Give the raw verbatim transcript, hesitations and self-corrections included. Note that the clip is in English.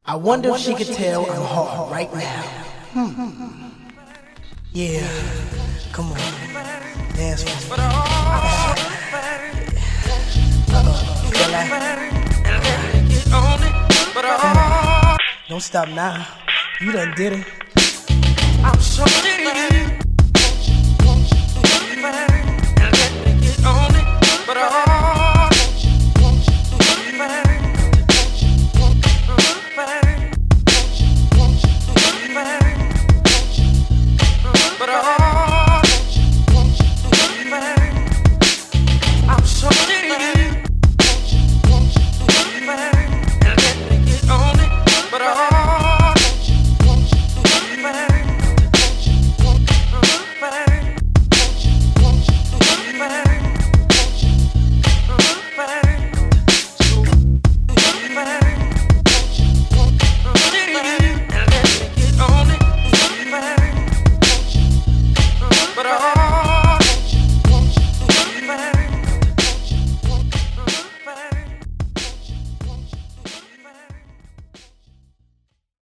I wonder if she could tell I'm hard right now. Hmm. Yeah, come on, dance for me. Don't stop now. You done did it. I'm so